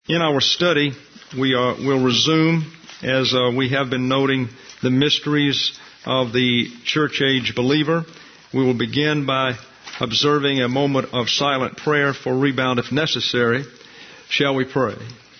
In our study, we'll resume, as we have been noting, the mysteries of the church-age believer. We will begin by observing a moment of silent prayer for rebound if necessary. Shall we pray?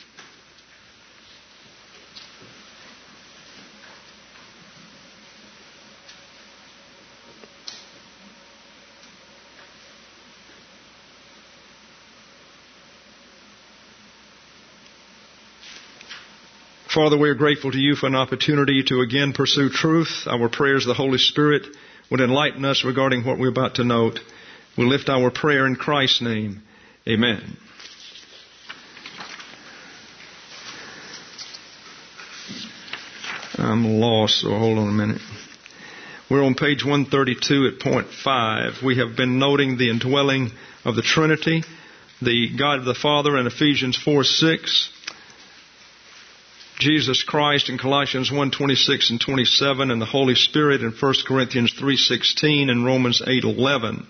Father, we are grateful to you for an opportunity to again pursue truth. Our prayers, the Holy Spirit would enlighten us regarding what we're about to note. We lift our prayer in Christ's name. Amen. I'm lost, so hold on a minute. We're on page 132 at point 5. We have been noting the indwelling of the Trinity, the God of the Father in Ephesians 4:6. Jesus Christ in Colossians 1:26 and 27, and the Holy Spirit in 1 Corinthians 3:16 and Romans 8:11.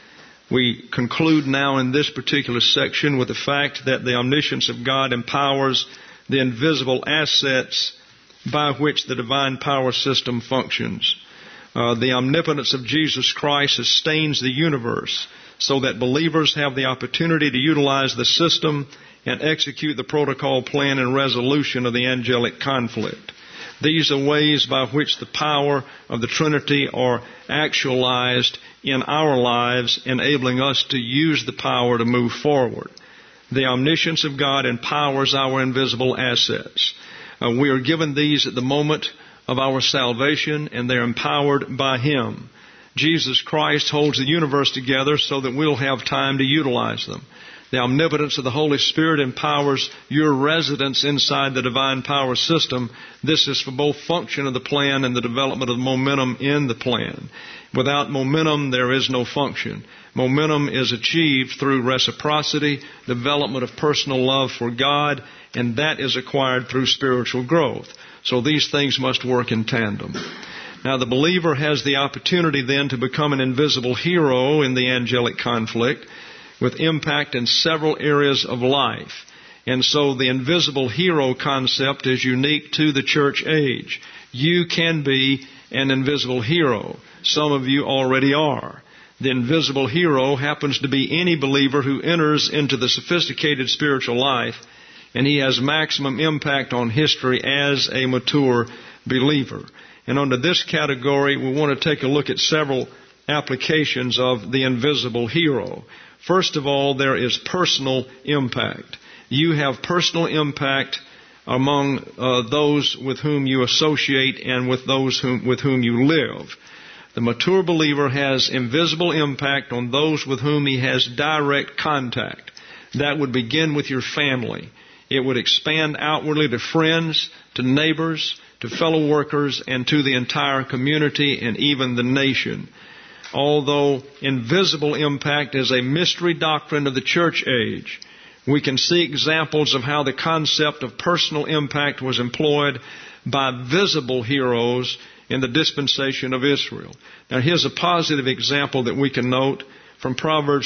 We conclude now in this particular section with the fact that the omniscience of God empowers the invisible assets by which the divine power system functions. The omnipotence of Jesus Christ sustains the universe so that believers have the opportunity to utilize the system and execute the protocol, plan, and resolution of the angelic conflict. These are ways by which the power of the Trinity are actualized in our lives, enabling us to use the power to move forward. The omniscience of God empowers our invisible assets. We are given these at the moment of our salvation, and they're empowered by Him. Jesus Christ holds the universe together so that we'll have time to utilize them. The omnipotence of the Holy Spirit empowers your residence inside the divine power system. This is for both function of the plan and the development of momentum in the plan. Without momentum, there is no function. Momentum is achieved through reciprocity, development of personal love for God, and that is acquired through spiritual growth. So these things must work in tandem. Now, the believer has the opportunity then to become an invisible hero in the angelic conflict, with impact in several areas of life. And so the invisible hero concept is unique to the church age. You can be an invisible hero. Some of you already are. The invisible hero happens to be any believer who enters into the sophisticated spiritual life, and he has maximum impact on history as a mature believer. And under this category, we want to take a look at several applications of the invisible hero. First of all, there is personal impact. You have personal impact among those with whom you associate and with those with whom you live. The mature believer has invisible impact on those with whom he has direct contact. That would begin with your family. It would expand outwardly to friends, to neighbors, to fellow workers, and to the entire community and even the nation. Although invisible impact is a mystery doctrine of the church age, we can see examples of how the concept of personal impact was employed by visible heroes in the dispensation of Israel. Now, here's a positive example that we can note from Proverbs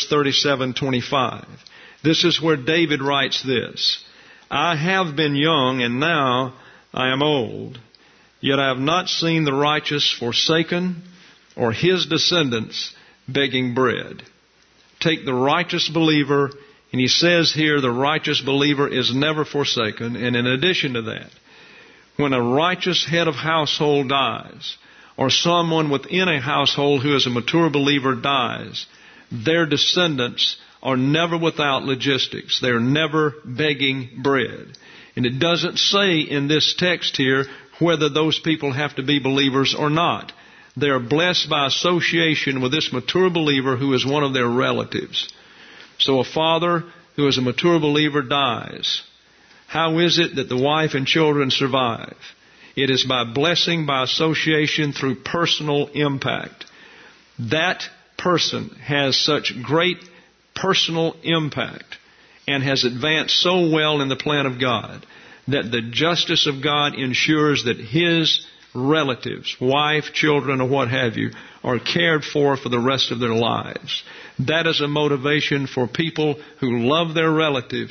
37:25. This is where David writes this: I have been young, and now I am old, yet I have not seen the righteous forsaken, or his descendants begging bread. Take the righteous believer, and he says here the righteous believer is never forsaken. And in addition to that, when a righteous head of household dies, or someone within a household who is a mature believer dies, their descendants are never without logistics. They're never begging bread. And it doesn't say in this text here whether those people have to be believers or not. They are blessed by association with this mature believer who is one of their relatives. So a father who is a mature believer dies. How is it that the wife and children survive? It is by blessing by association through personal impact. That person has such great personal impact and has advanced so well in the plan of God that the justice of God ensures that his relatives, wife, children, or what have you, are cared for the rest of their lives. That is a motivation for people who love their relatives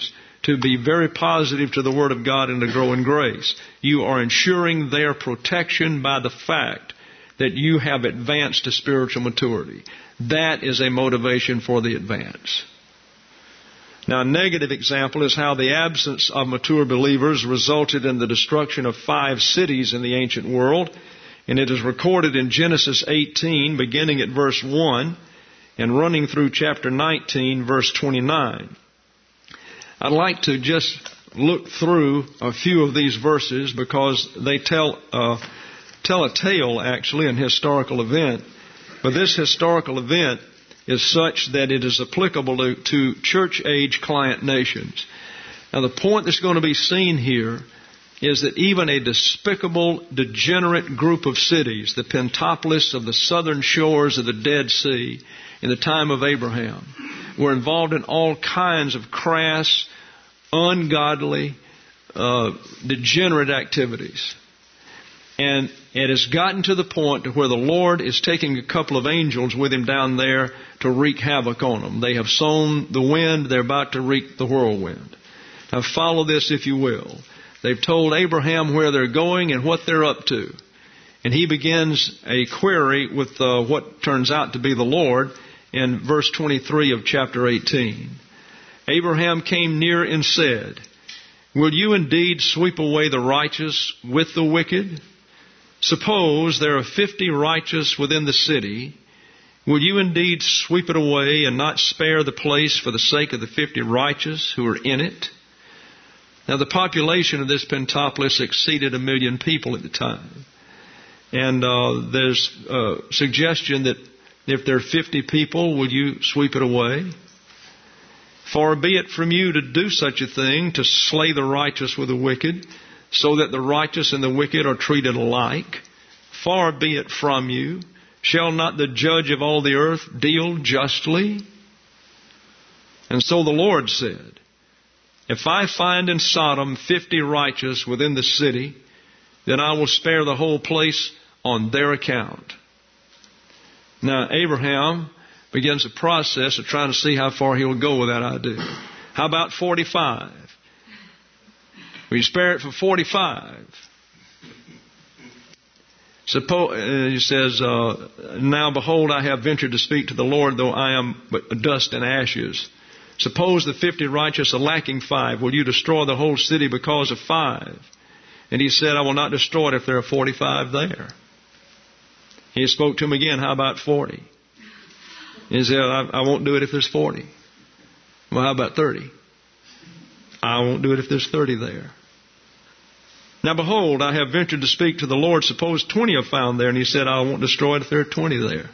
to be very positive to the Word of God and to grow in grace. You are ensuring their protection by the fact that you have advanced to spiritual maturity. That is a motivation for the advance. Now, a negative example is how the absence of mature believers resulted in the destruction of 5 cities in the ancient world. And it is recorded in Genesis 18, beginning at verse 1 and running through chapter 19, verse 29. I'd like to just look through a few of these verses because they tell a tale, actually, an historical event. But this historical event is such that it is applicable to church-age client nations. Now, the point that's going to be seen here is that even a despicable, degenerate group of cities, the Pentapolis of the southern shores of the Dead Sea in the time of Abraham, were involved in all kinds of crass, ungodly, degenerate activities. And it has gotten to the point to where the Lord is taking a couple of angels with Him down there to wreak havoc on them. They have sown the wind, they're about to wreak the whirlwind. Now follow this if you will. They've told Abraham where they're going and what they're up to. And he begins a query with what turns out to be the Lord in verse 23 of chapter 18. Abraham came near and said, "Will you indeed sweep away the righteous with the wicked? Suppose there are 50 righteous within the city. Will you indeed sweep it away and not spare the place for the sake of the 50 righteous who are in it?" Now, the population of this Pentapolis exceeded 1 million people at the time. And there's a suggestion that if there are 50 people, will you sweep it away? "Far be it from you to do such a thing, to slay the righteous with the wicked, so that the righteous and the wicked are treated alike. Far be it from you. Shall not the judge of all the earth deal justly?" And so the Lord said, "If I find in Sodom 50 righteous within the city, then I will spare the whole place on their account." Now, Abraham begins a process of trying to see how far he'll go with that idea. How about 45? Will you spare it for 45? Suppose, he says, "Now behold, I have ventured to speak to the Lord, though I am but dust and ashes. Suppose the 50 righteous are lacking 5. Will you destroy the whole city because of 5? And he said, "I will not destroy it if there are 45 there." He spoke to him again, "How about 40? He said, I won't do it if there's 40. Well, how about 30? "I won't do it if there's 30 there." "Now behold, I have ventured to speak to the Lord. Suppose 20 are found there." And he said, "I won't destroy it if there are 20 there."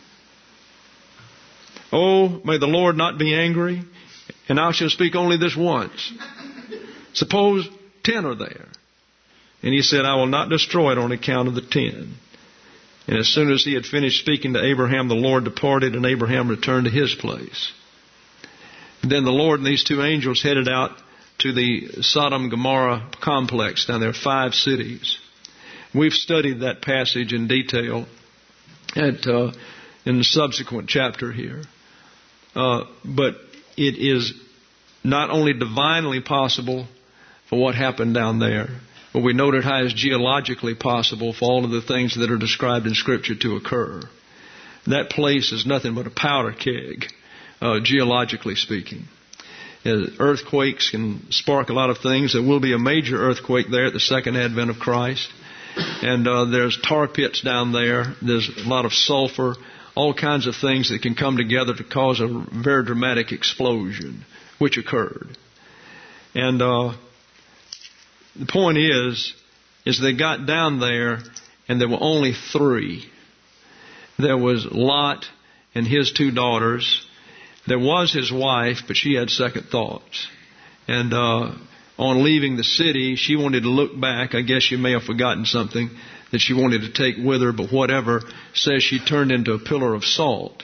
"Oh, may the Lord not be angry, and I shall speak only this once. Suppose 10 are there." And he said, "I will not destroy it on account of the 10. And as soon as he had finished speaking to Abraham, the Lord departed, and Abraham returned to his place. And then the Lord and these 2 angels headed out to the Sodom and Gomorrah complex. Now there are 5 cities. We've studied that passage in detail in the subsequent chapter here. But it is not only divinely possible for what happened down there, but we noted how it's geologically possible for all of the things that are described in Scripture to occur. That place is nothing but a powder keg, geologically speaking. Earthquakes can spark a lot of things. There will be a major earthquake there at the second advent of Christ. And there's tar pits down there. There's a lot of sulfur, all kinds of things that can come together to cause a very dramatic explosion, which occurred. And the point is they got down there and there were only 3. There was Lot and his 2 daughters. There was his wife, but she had second thoughts. And on leaving the city, she wanted to look back. I guess she may have forgotten something that she wanted to take with her, but whatever, says she turned into a pillar of salt.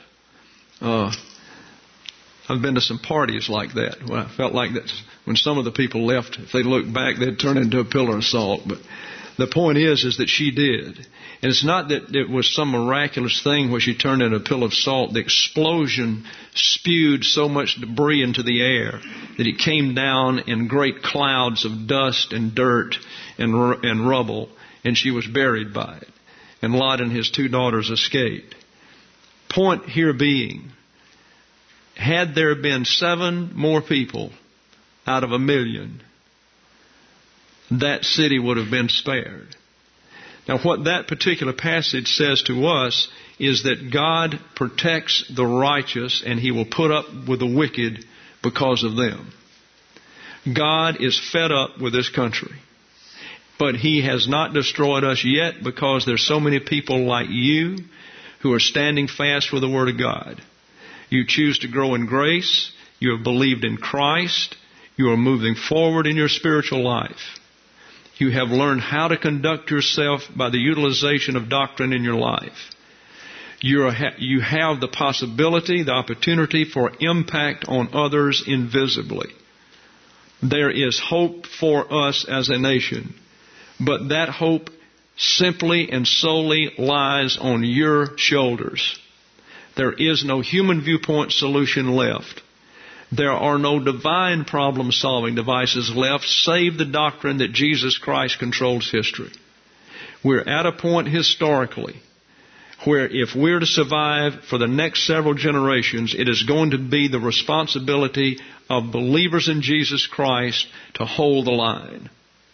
I've been to some parties like that where I felt like that when some of the people left, if they looked back, they'd turn into a pillar of salt. But The point is that she did. And it's not that it was some miraculous thing where she turned into a pill of salt. The explosion spewed so much debris into the air that it came down in great clouds of dust and dirt and rubble, and she was buried by it. And Lot and his 2 daughters escaped. Point here being, had there been 7 more people out of 1 million, that city would have been spared. Now, what that particular passage says to us is that God protects the righteous and He will put up with the wicked because of them. God is fed up with this country. But He has not destroyed us yet because there's so many people like you who are standing fast with the Word of God. You choose to grow in grace. You have believed in Christ. You are moving forward in your spiritual life. You have learned how to conduct yourself by the utilization of doctrine in your life. You have the possibility, the opportunity for impact on others invisibly. There is hope for us as a nation, but that hope simply and solely lies on your shoulders. There is no human viewpoint solution left. There are no divine problem-solving devices left, save the doctrine that Jesus Christ controls history. We're at a point historically where if we're to survive for the next several generations, it is going to be the responsibility of believers in Jesus Christ to hold the line.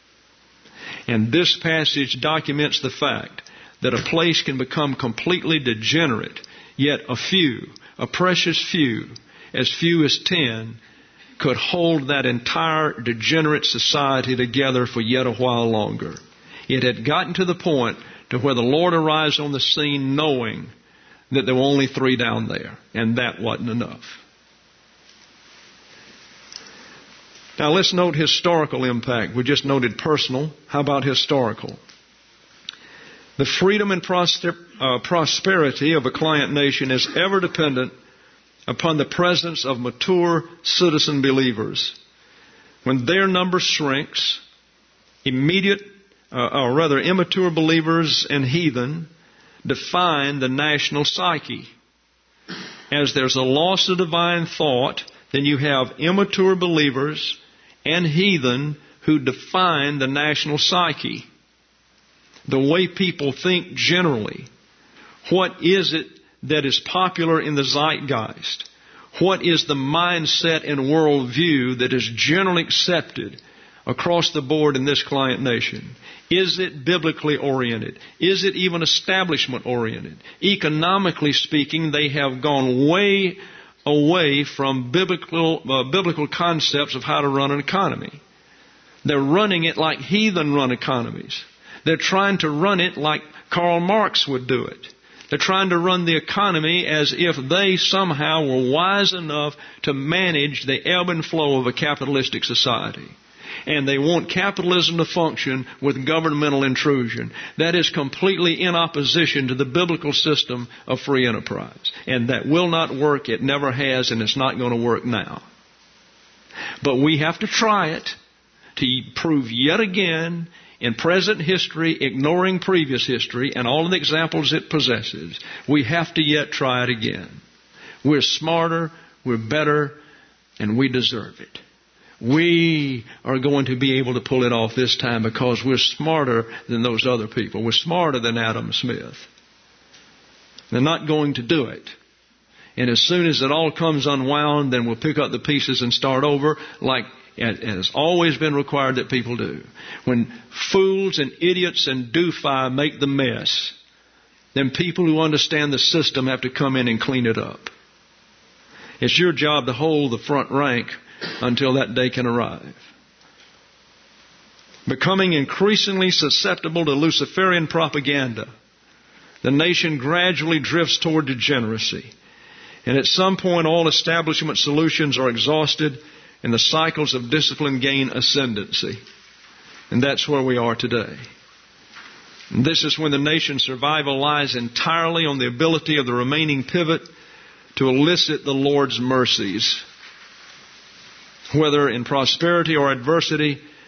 And this passage documents the fact that a place can become completely degenerate, yet a precious few as 10, could hold that entire degenerate society together for yet a while longer. It had gotten to the point to where the Lord arrives on the scene knowing that there were only 3 down there, and that wasn't enough. Now let's note historical impact. We just noted personal. How about historical? The freedom and prosperity of a client nation is ever dependent upon the presence of mature citizen believers. When their number shrinks, immature believers and heathen define the national psyche. As there's a loss of divine thought, then you have immature believers and heathen who define the national psyche. The way people think generally. What is it that is popular in the zeitgeist? What is the mindset and worldview that is generally accepted across the board in this client nation? Is it biblically oriented? Is it even establishment oriented? Economically speaking, they have gone way away from biblical concepts of how to run an economy. They're running it like heathen run economies. They're trying to run it like Karl Marx would do it. They're trying to run the economy as if they somehow were wise enough to manage the ebb and flow of a capitalistic society. And they want capitalism to function with governmental intrusion. That is completely in opposition to the biblical system of free enterprise. And that will not work. It never has, and it's not going to work now. But we have to try it to prove yet again in present history, ignoring previous history and all of the examples it possesses, we have to yet try it again. We're smarter, we're better, and we deserve it. We are going to be able to pull it off this time because we're smarter than those other people. We're smarter than Adam Smith. They're not going to do it. And as soon as it all comes unwound, then we'll pick up the pieces and start over like it has always been required that people do. When fools and idiots and doofi make the mess, then people who understand the system have to come in and clean it up. It's your job to hold the front rank until that day can arrive. Becoming increasingly susceptible to Luciferian propaganda, the nation gradually drifts toward degeneracy. And at some point, all establishment solutions are exhausted and the cycles of discipline gain ascendancy. And that's where we are today. And this is when the nation's survival lies entirely on the ability of the remaining pivot to elicit the Lord's mercies. Whether in prosperity or adversity,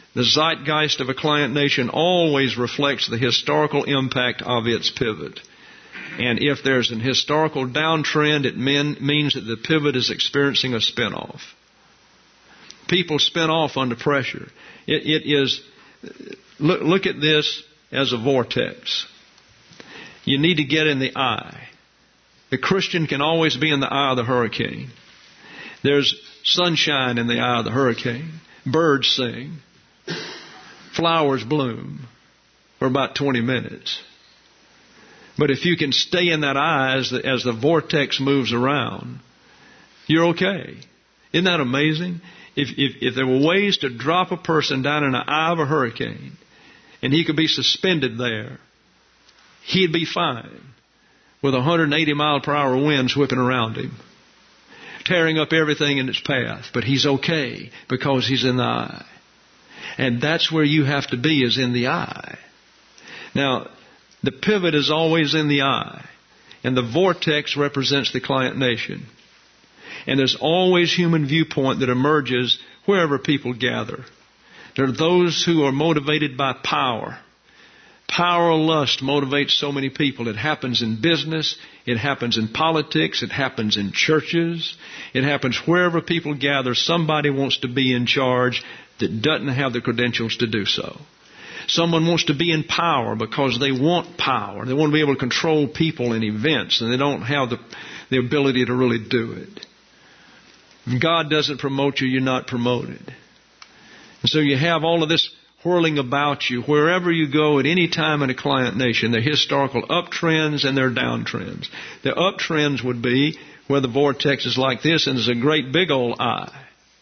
The zeitgeist of a client nation always reflects the historical impact of its pivot. And if there's an historical downtrend, it means that the pivot is experiencing a spin-off. People spin off under pressure. It is, look at this as a vortex. You need to get in the eye. The Christian can always be in the eye of the hurricane. There's sunshine in the eye of the hurricane. Birds sing. Flowers bloom for about 20 minutes. But if you can stay in that eye as the vortex moves around, you're okay. Isn't that amazing? If there were ways to drop a person down in the eye of a hurricane and he could be suspended there, he'd be fine with 180 mile per hour winds whipping around him, tearing up everything in its path. But he's okay because he's in the eye. And that's where you have to be, is in the eye. Now, the pivot is always in the eye. And the vortex represents the client nation. And there's always human viewpoint that emerges wherever people gather. There are those who are motivated by power. Power or lust motivates so many people. It happens in business. It happens in politics. It happens in churches. It happens wherever people gather. Somebody wants to be in charge that doesn't have the credentials to do so. Someone wants to be in power because they want power. They want to be able to control people and events, and they don't have the ability to really do it. If God doesn't promote you, you're not promoted. And so you have all of this whirling about you wherever you go at any time in a client nation. There are historical uptrends and there are downtrends. The uptrends would be where the vortex is like this and there's a great big old eye.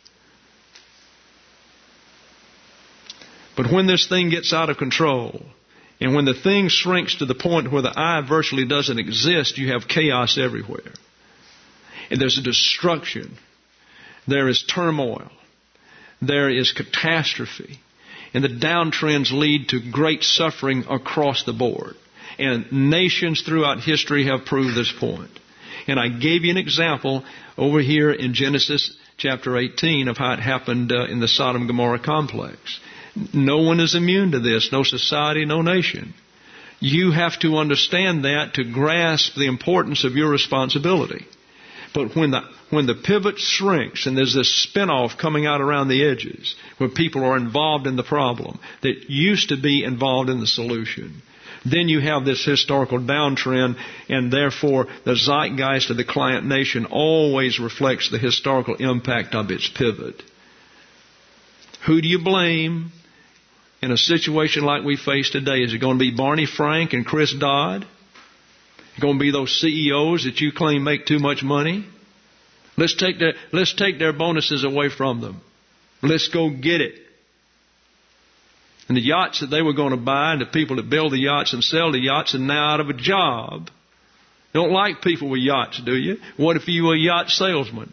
But when this thing gets out of control, and when the thing shrinks to the point where the eye virtually doesn't exist, you have chaos everywhere. And there's a destruction. There is turmoil. There is catastrophe. And the downtrends lead to great suffering across the board. And nations throughout history have proved this point. And I gave you an example over here in Genesis chapter 18 of how it happened in the Sodom and Gomorrah complex. No one is immune to this. No society, no nation. You have to understand that to grasp the importance of your responsibility. But when the pivot shrinks and there's this spin-off coming out around the edges where people are involved in the problem that used to be involved in the solution, then you have this historical downtrend, and therefore the zeitgeist of the client nation always reflects the historical impact of its pivot. Who do you blame in a situation like we face today? Is it going to be Barney Frank and Chris Dodd? Is it going to be those CEOs that you claim make too much money? Let's take their bonuses away from them. Let's go get it. And the yachts that they were going to buy and the people that build the yachts and sell the yachts are now out of a job. You don't like people with yachts, do you? What if you were a yacht salesman?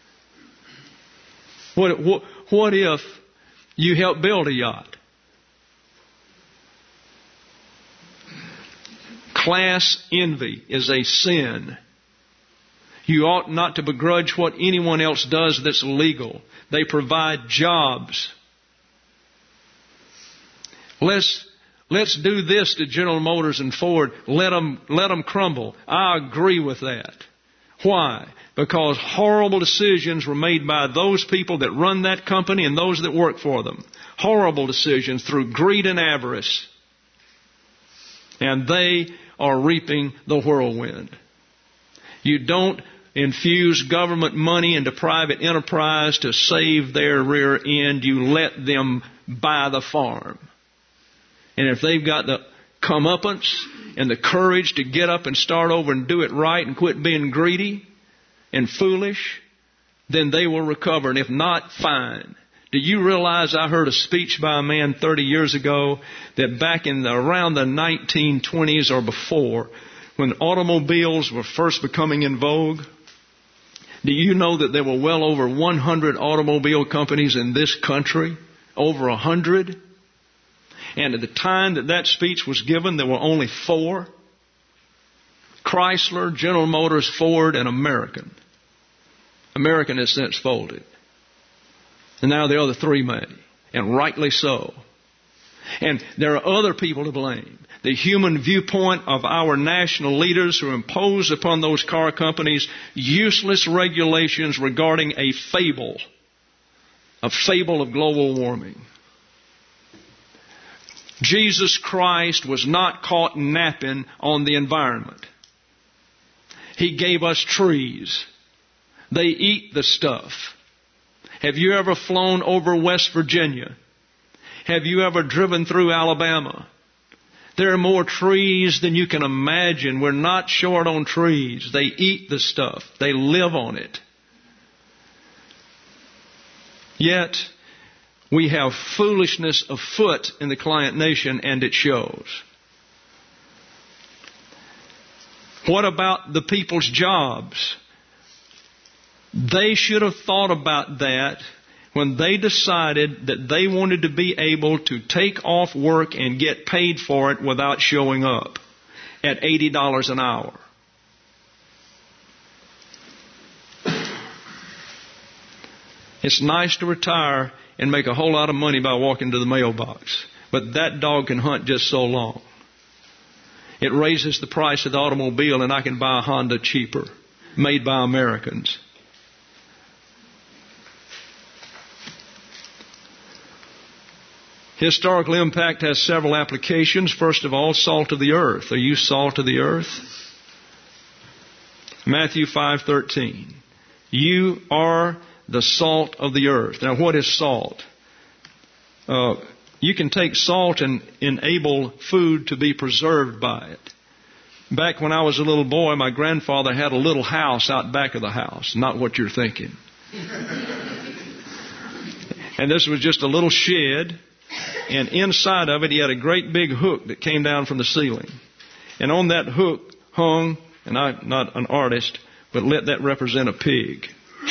What if you helped build a yacht? Class envy is a sin. You ought not to begrudge what anyone else does that's legal. They provide jobs. Let's do this to General Motors and Ford. Let them crumble. I agree with that. Why? Because horrible decisions were made by those people that run that company and those that work for them. Horrible decisions through greed and avarice. And they are reaping the whirlwind. You don't infuse government money into private enterprise to save their rear end. You let them buy the farm. And if they've got the comeuppance and the courage to get up and start over and do it right and quit being greedy and foolish, then they will recover. And if not, fine. Do you realize I heard a speech by a man 30 years ago that back in around the 1920s or before, when automobiles were first becoming in vogue, do you know that there were well over 100 automobile companies in this country? Over 100? And at the time that speech was given, there were only 4. Chrysler, General Motors, Ford, and American. American has since folded. And now the other 3 may. and rightly so. And there are other people to blame. The human viewpoint of our national leaders who impose upon those car companies useless regulations regarding a fable of global warming. Jesus Christ was not caught napping on the environment. He gave us trees. They eat the stuff. Have you ever flown over West Virginia? Have you ever driven through Alabama? There are more trees than you can imagine. We're not short on trees. They eat the stuff. They live on it. Yet, we have foolishness afoot in the client nation, and it shows. What about the people's jobs? They should have thought about that when they decided that they wanted to be able to take off work and get paid for it without showing up at $80 an hour. It's nice to retire and make a whole lot of money by walking to the mailbox, but that dog can hunt just so long. It raises the price of the automobile, and I can buy a Honda cheaper, made by Americans. Historical impact has several applications. First of all, salt of the earth. Are you salt of the earth? Matthew 5:13. You are the salt of the earth. Now, what is salt? You can take salt and enable food to be preserved by it. Back when I was a little boy, my grandfather had a little house out back of the house. Not what you're thinking. And this was just a little shed. And inside of it, he had a great big hook that came down from the ceiling. And on that hook hung, and I'm not an artist, but let that represent a pig.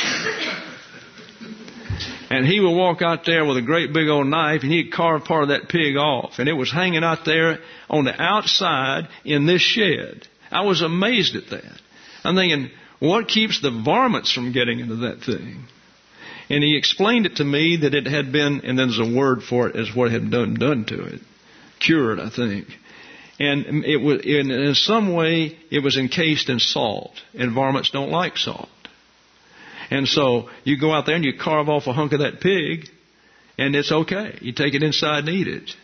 And he would walk out there with a great big old knife, and he'd carve part of that pig off. And it was hanging out there on the outside in this shed. I was amazed at that. I'm thinking, what keeps the varmints from getting into that thing? And he explained it to me that it had been, and there's a word for it, as what had done to it. Cured, I think. And it was, in some way, it was encased in salt. And varmints don't like salt. And so you go out there and you carve off a hunk of that pig, and it's okay. You take it inside and eat it.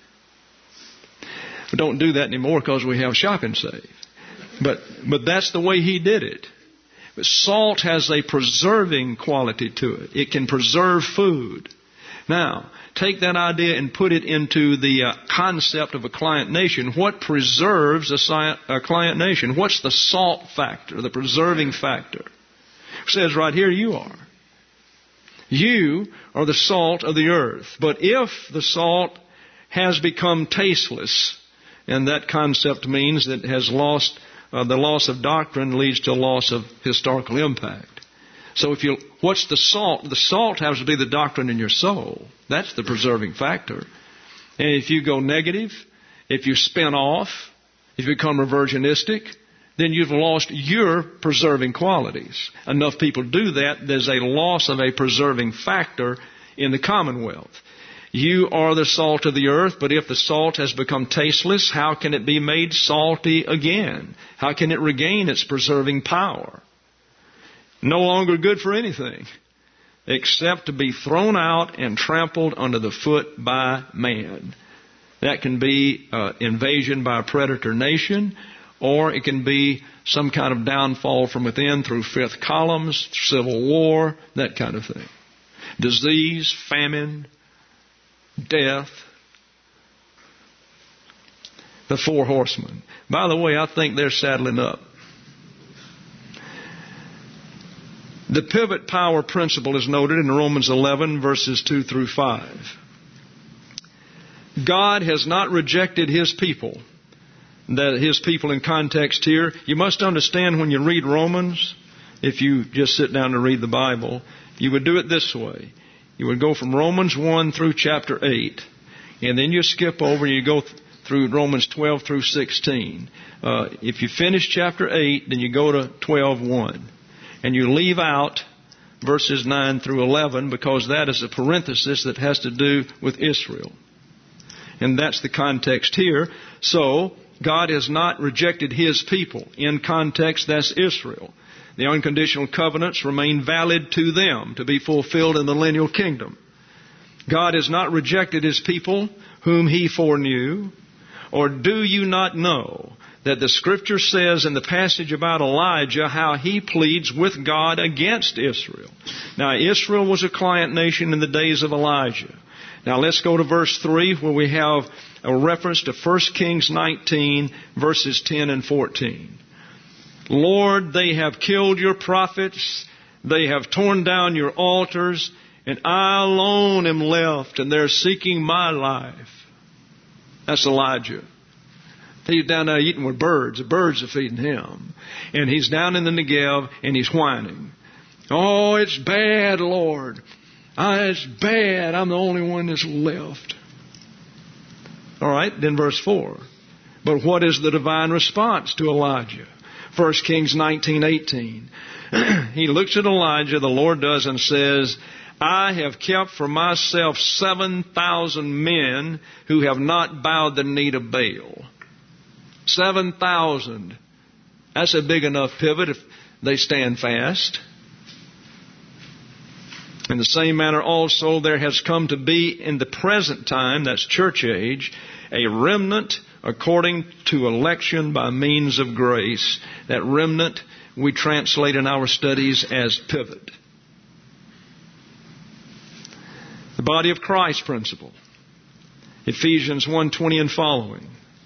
We don't do that anymore because we have Shop and Save. But that's the way he did it. But salt has a preserving quality to it. It can preserve food. Now, take that idea and put it into the concept of a client nation. What preserves a client nation? What's the salt factor, the preserving factor? It says right here, you are. You are the salt of the earth. But if the salt has become tasteless, and that concept means that it has lost, the loss of doctrine leads to a loss of historical impact. So what's the salt? The salt has to be the doctrine in your soul. That's the preserving factor. And if you go negative, if you spin off, if you become reversionistic, then you've lost your preserving qualities. Enough people do that, there's a loss of a preserving factor in the commonwealth. You are the salt of the earth, but if the salt has become tasteless, how can it be made salty again? How can it regain its preserving power? No longer good for anything except to be thrown out and trampled under the foot by man. That can be invasion by a predator nation, or it can be some kind of downfall from within through fifth columns, civil war, that kind of thing. Disease, famine, death. The four horsemen. By the way, I think they're saddling up. The pivot power principle is noted in Romans 11, verses 2 through 5. God has not rejected His people. That His people in context here, you must understand when you read Romans, if you just sit down to read the Bible, you would do it this way. You would go from Romans 1 through chapter 8, and then you skip over and you go through Romans 12 through 16. If you finish chapter 8, then you go to 12:1, and you leave out verses 9 through 11, because that is a parenthesis that has to do with Israel. And that's the context here. So, God has not rejected His people. In context, that's Israel. The unconditional covenants remain valid to them to be fulfilled in the millennial kingdom. God has not rejected His people whom He foreknew. Or do you not know that the Scripture says in the passage about Elijah how he pleads with God against Israel? Now, Israel was a client nation in the days of Elijah. Now, let's go to verse 3 where we have a reference to 1 Kings 19, verses 10 and 14. Lord, they have killed your prophets, they have torn down your altars, and I alone am left, and they're seeking my life. That's Elijah. He's down there eating with birds. The birds are feeding him. And he's down in the Negev, and he's whining. Oh, it's bad, Lord. It's bad. I'm the only one that's left. All right, then verse 4. But what is the divine response to Elijah? 1 Kings 19:18. He looks at Elijah, the Lord does, and says, I have kept for myself 7,000 men who have not bowed the knee to Baal. 7,000. That's a big enough pivot if they stand fast. In the same manner also there has come to be in the present time, that's church age, a remnant according to election by means of grace. That remnant we translate in our studies as pivot. The body of Christ principle. Ephesians 1:20 and following.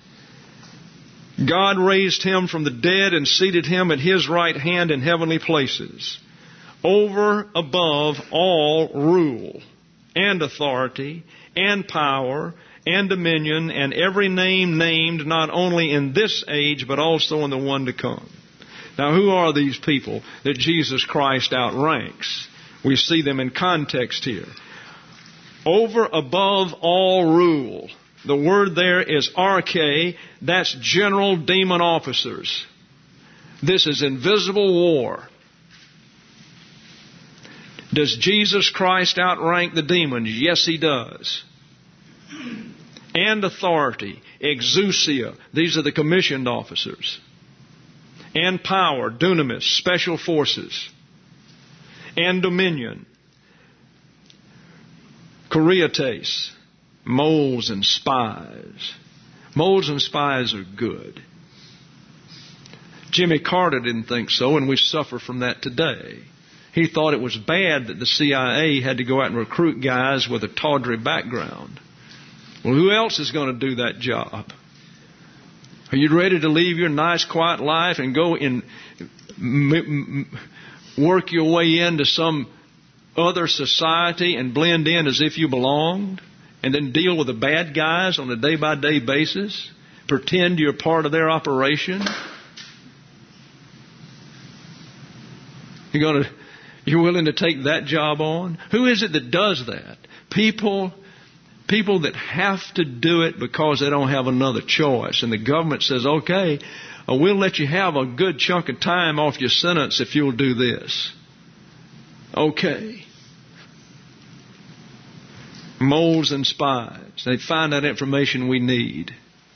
God raised Him from the dead and seated Him at His right hand in heavenly places, over above all rule and authority and power and dominion and every name named not only in this age but also in the one to come. Now, who are these people that Jesus Christ outranks? We see them in context here. Over above all rule. The word there is arche. That's general demon officers. This is invisible war. Does Jesus Christ outrank the demons? Yes, He does. And authority, exousia. These are the commissioned officers. And power, dunamis, special forces. And dominion, Kuriates, moles and spies. Moles and spies are good. Jimmy Carter didn't think so, and we suffer from that today. He thought it was bad that the CIA had to go out and recruit guys with a tawdry background. Well, who else is going to do that job? Are you ready to leave your nice, quiet life and go and work your way into some other society and blend in as if you belonged, and then deal with the bad guys on a day-by-day basis? Pretend you're part of their operation? You're willing to take that job on? Who is it that does that? People that have to do it because they don't have another choice. And the government says, okay, we'll let you have a good chunk of time off your sentence if you'll do this. Okay. Moles and spies. They find that information we need.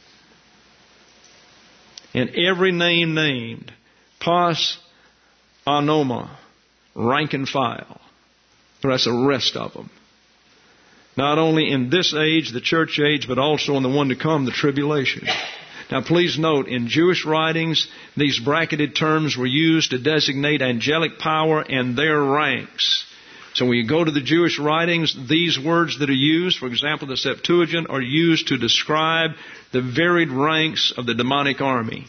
And every name named, pos anoma, rank and file. That's the rest of them. Not only in this age, the church age, but also in the one to come, the tribulation. Now please note, in Jewish writings, these bracketed terms were used to designate angelic power and their ranks. So when you go to the Jewish writings, these words that are used, for example, the Septuagint, are used to describe the varied ranks of the demonic army.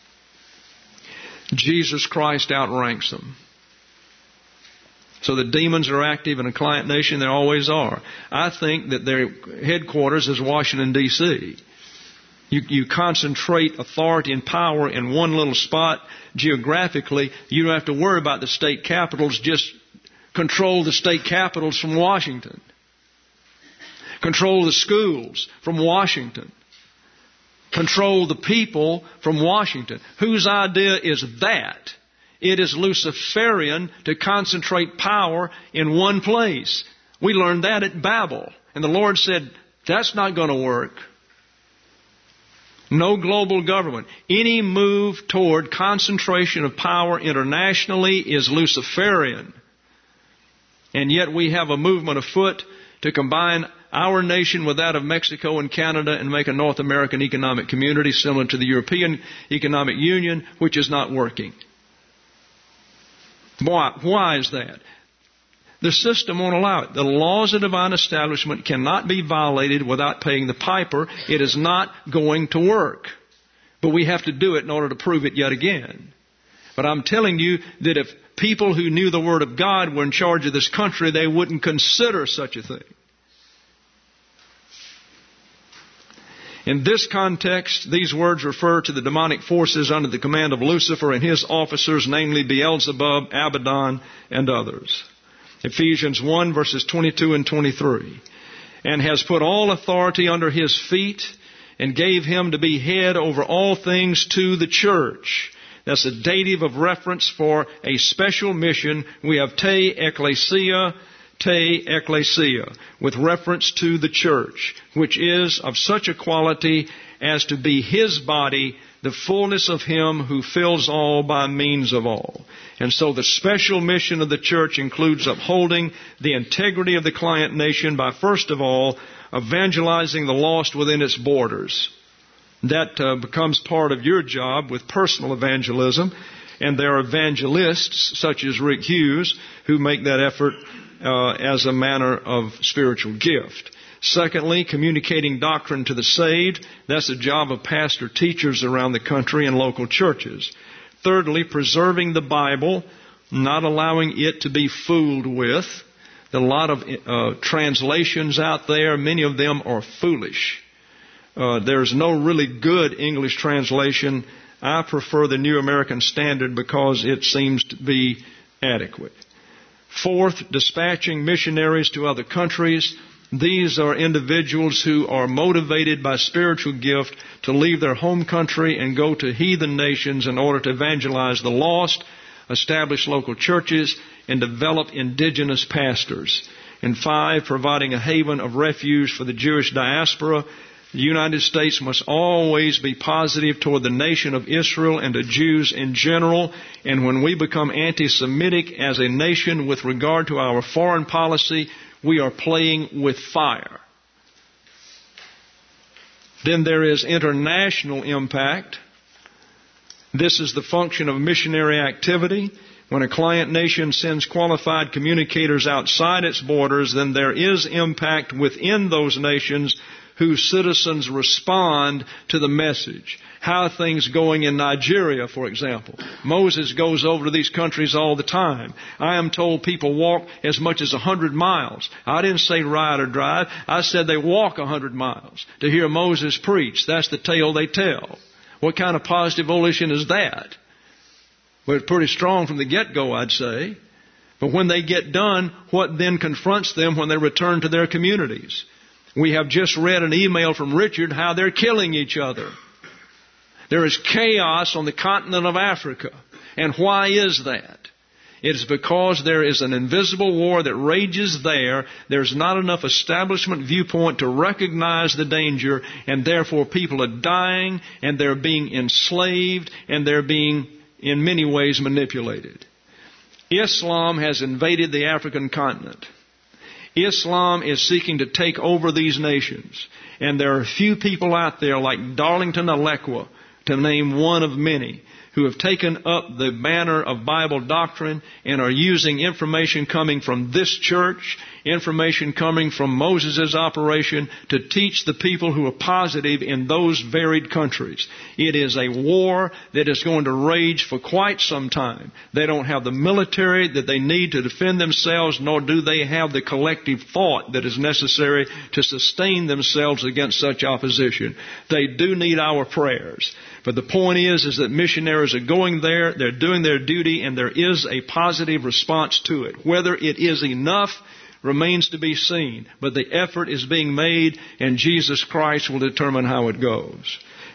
Jesus Christ outranks them. So the demons are active in a client nation. They always are. I think that their headquarters is Washington, D.C. You concentrate authority and power in one little spot geographically. You don't have to worry about the state capitals. Just control the state capitals from Washington. Control the schools from Washington. Control the people from Washington. Whose idea is that? It is Luciferian to concentrate power in one place. We learned that at Babel. And the Lord said, that's not going to work. No global government. Any move toward concentration of power internationally is Luciferian. And yet we have a movement afoot to combine our nation with that of Mexico and Canada and make a North American economic community similar to the European Economic Union, which is not working. Why is that? The system won't allow it. The laws of divine establishment cannot be violated without paying the piper. It is not going to work. But we have to do it in order to prove it yet again. But I'm telling you that if people who knew the Word of God were in charge of this country, they wouldn't consider such a thing. In this context, these words refer to the demonic forces under the command of Lucifer and his officers, namely Beelzebub, Abaddon, and others. Ephesians 1 verses 22 and 23. And has put all authority under his feet and gave him to be head over all things to the church. That's a dative of reference for a special mission. We have te ecclesia, with reference to the church, which is of such a quality as to be his body, the fullness of him who fills all by means of all. And so the special mission of the church includes upholding the integrity of the client nation by, first of all, evangelizing the lost within its borders. That becomes part of your job with personal evangelism. And there are evangelists, such as Rick Hughes, who make that effort as a manner of spiritual gift. Secondly, communicating doctrine to the saved. That's the job of pastor teachers around the country and local churches. Thirdly, preserving the Bible, not allowing it to be fooled with. There are a lot of translations out there. Many of them are foolish. There's no really good English translation. I prefer the New American Standard because it seems to be adequate. Fourth, dispatching missionaries to other countries. These are individuals who are motivated by spiritual gift to leave their home country and go to heathen nations in order to evangelize the lost, establish local churches, and develop indigenous pastors. And five, providing a haven of refuge for the Jewish diaspora. The United States must always be positive toward the nation of Israel and the Jews in general. And when we become anti-Semitic as a nation with regard to our foreign policy, we are playing with fire. Then there is international impact. This is the function of missionary activity. When a client nation sends qualified communicators outside its borders, then there is impact within those nations whose citizens respond to the message. How are things going in Nigeria, for example? Moses goes over to these countries all the time. I am told people walk as much as 100 miles. I didn't say ride or drive. I said they walk 100 miles to hear Moses preach. That's the tale they tell. What kind of positive volition is that? Well, it's pretty strong from the get-go, I'd say. But when they get done, what then confronts them when they return to their communities? We have just read an email from Richard how they're killing each other. There is chaos on the continent of Africa. And why is that? It is because there is an invisible war that rages there. There's not enough establishment viewpoint to recognize the danger, and therefore people are dying, and they're being enslaved, and they're being, in many ways, manipulated. Islam has invaded the African continent. Islam is seeking to take over these nations. And there are a few people out there like Darlington Alequa, to name one of many, who have taken up the banner of Bible doctrine and are using information coming from this church, information coming from Moses' operation to teach the people who are positive in those varied countries. It is a war that is going to rage for quite some time. They don't have the military that they need to defend themselves, nor do they have the collective thought that is necessary to sustain themselves against such opposition. They do need our prayers. But the point is that missionaries are going there, they're doing their duty, and there is a positive response to it. Whether it is enough remains to be seen. But the effort is being made, and Jesus Christ will determine how it goes.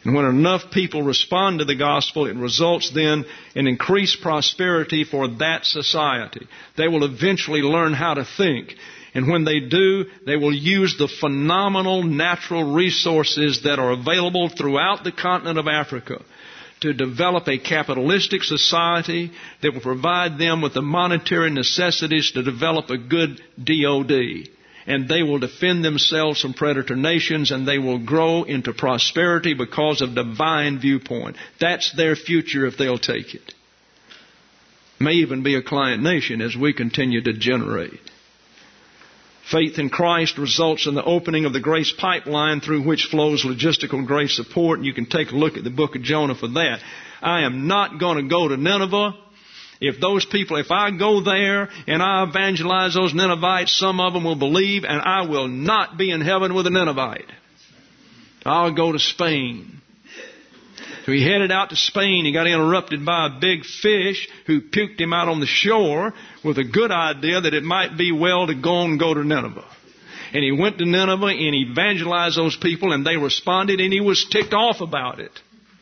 And when enough people respond to the gospel, it results then in increased prosperity for that society. They will eventually learn how to think. And when they do, they will use the phenomenal natural resources that are available throughout the continent of Africa to develop a capitalistic society that will provide them with the monetary necessities to develop a good DOD. And they will defend themselves from predator nations, and they will grow into prosperity because of divine viewpoint. That's their future if they'll take it. May even be a client nation as we continue to generate. Faith in Christ results in the opening of the grace pipeline through which flows logistical grace support. And you can take a look at the book of Jonah for that. I am not going to go to Nineveh. If I go there and I evangelize those Ninevites, some of them will believe, and I will not be in heaven with a Ninevite. I'll go to Spain. So he headed out to Spain. He got interrupted by a big fish who puked him out on the shore with a good idea that it might be well to go and go to Nineveh. And he went to Nineveh and he evangelized those people, and they responded, and he was ticked off about it.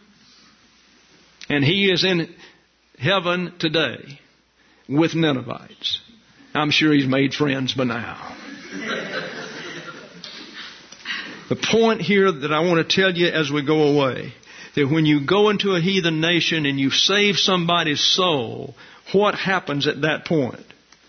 And he is in heaven today with Ninevites. I'm sure he's made friends by now. The point here that I want to tell you as we go away, that when you go into a heathen nation and you save somebody's soul, what happens at that point?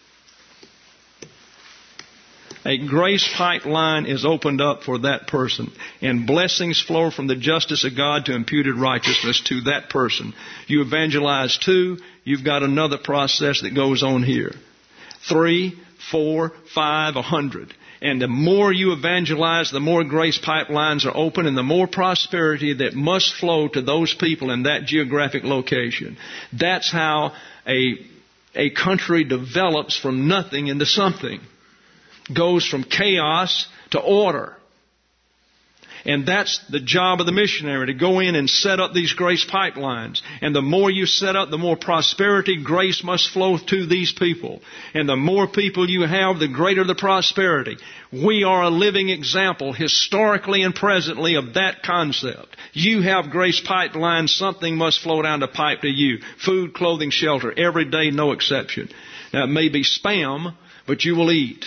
A grace pipeline is opened up for that person, and blessings flow from the justice of God to imputed righteousness to that person. You evangelize 2, you've got another process that goes on here. 3, 4, 5, 100. And the more you evangelize, the more grace pipelines are open, and the more prosperity that must flow to those people in that geographic location. That's how a country develops from nothing into something. Goes from chaos to order. And that's the job of the missionary, to go in and set up these grace pipelines. And the more you set up, the more prosperity, grace must flow to these people. And the more people you have, the greater the prosperity. We are a living example, historically and presently, of that concept. You have grace pipelines, something must flow down the pipe to you. Food, clothing, shelter, every day, no exception. Now, it may be spam, but you will eat.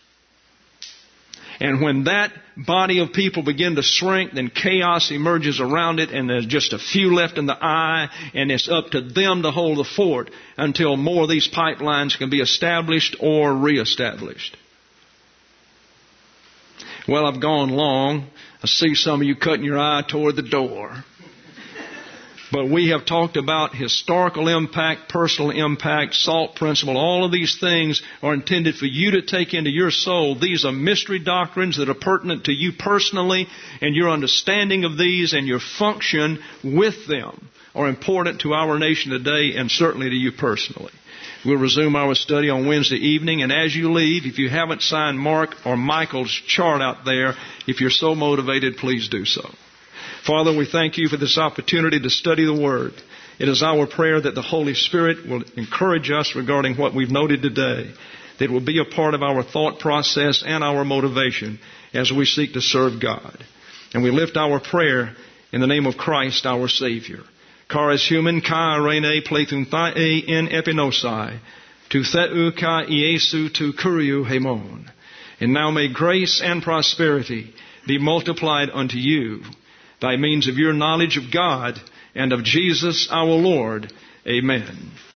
And when that body of people begin to shrink, then chaos emerges around it, and there's just a few left in the eye, and it's up to them to hold the fort until more of these pipelines can be established or reestablished. Well, I've gone long. I see some of you cutting your eye toward the door. But we have talked about historical impact, personal impact, SALT principle. All of these things are intended for you to take into your soul. These are mystery doctrines that are pertinent to you personally, and your understanding of these and your function with them are important to our nation today, and certainly to you personally. We'll resume our study on Wednesday evening, and as you leave, if you haven't signed Mark or Michael's chart out there, if you're so motivated, please do so. Father, we thank you for this opportunity to study the Word. It is our prayer that the Holy Spirit will encourage us regarding what we've noted today, that it will be a part of our thought process and our motivation as we seek to serve God. And we lift our prayer in the name of Christ, our Savior. Charis human kai rene plethun thae in epinosai, tu theu kai Iesu tu kuriu hemon. And now may grace and prosperity be multiplied unto you by means of your knowledge of God and of Jesus our Lord. Amen.